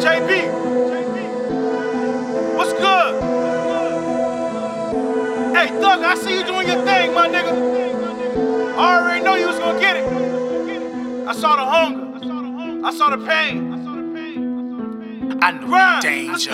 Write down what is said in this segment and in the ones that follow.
JB, what's good? Hey, Thug, I see you doing your thing, my nigga. I already know you was gonna get it. I saw the hunger. I saw the pain. I know Run. danger.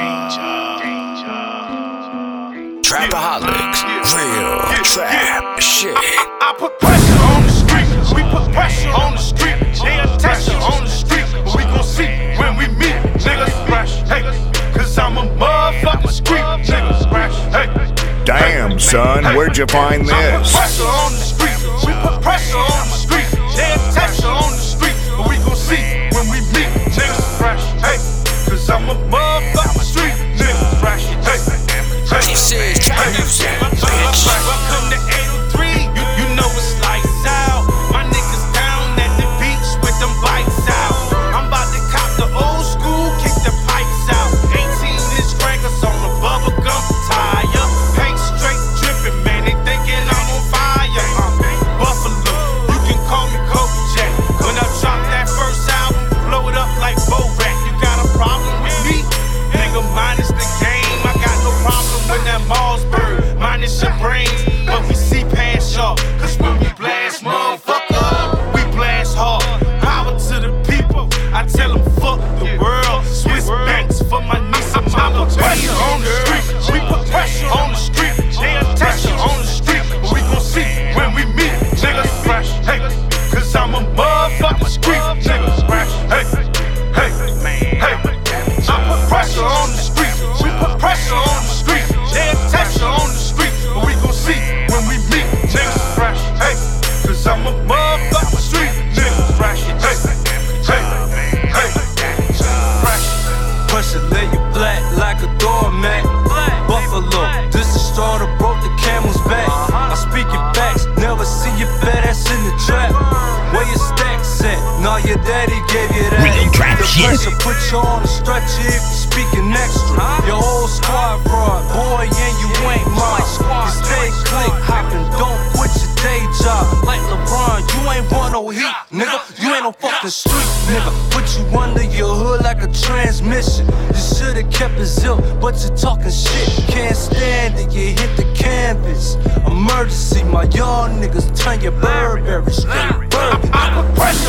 Trapaholics, real trap shit. I put pressure on the street. We put pressure on the street. They attention on the street. But we gon' see when we meet, niggas. Hey, cause I'm a motherfucking street nigga. Hey. Damn, son, where'd you find I put this? pressure on the street. We put pressure on the street. They attention on the street. But we gon' see when we meet, niggas. Hey, cause I'm a motherfucking street nigga. Hey. This is trap music, bitch. Welcome to 803. You know it's lights out. My niggas down at the beach with them bikes out. I'm about to cop the old school, kick the pipes out. 18-inch crackers on the bubblegum tire. Paint straight dripping, man. They thinking I'm on fire. Buffalo, you can call me Kobe Jack. When I drop that first album, blow it up like Borat. You got a problem with me? Nigga, minus the game. I got no problem with that Mossberg. Minus your brains, but we see past y'all. Cause when we blast, motherfucker, we blast hard. Power to the people. I tell them fuck the world. Swiss banks for my niece and mama. Pressure on the street. We put pressure on the street. They attention on the street. But we gon' see when we meet, niggas. Hey, cause I'm a motherfucking street nigga. Hey, hey, hey. I put pressure on the street. We put pressure on the street. They attention on the street. But we gon' see when we meet, niggas. Hey, cause I'm a motherfucking street nigga. Hey, hey, hey. Pressure lay you black like a doormat. Buffalo, this is straw that broke the camel's back. I speak your facts, never see your fat ass in the trap. Where your stacks at? Nah, your daddy gave you that. Real trap The shit. pressure put you on a stretcher if you speaking extra. Your whole squad fraud, boy, and you ain't mine. You stay click hopping, don't quit your day job. Like LeBron, you ain't want no heat, nigga. You ain't no fucking street, nigga. Put you under your hood like a transmission. You should've kept it zip, but you're talking shit. Can't stand it, you hit the canvas. Emergency, my young niggas turn your Burberry straight burgundy. I put pressure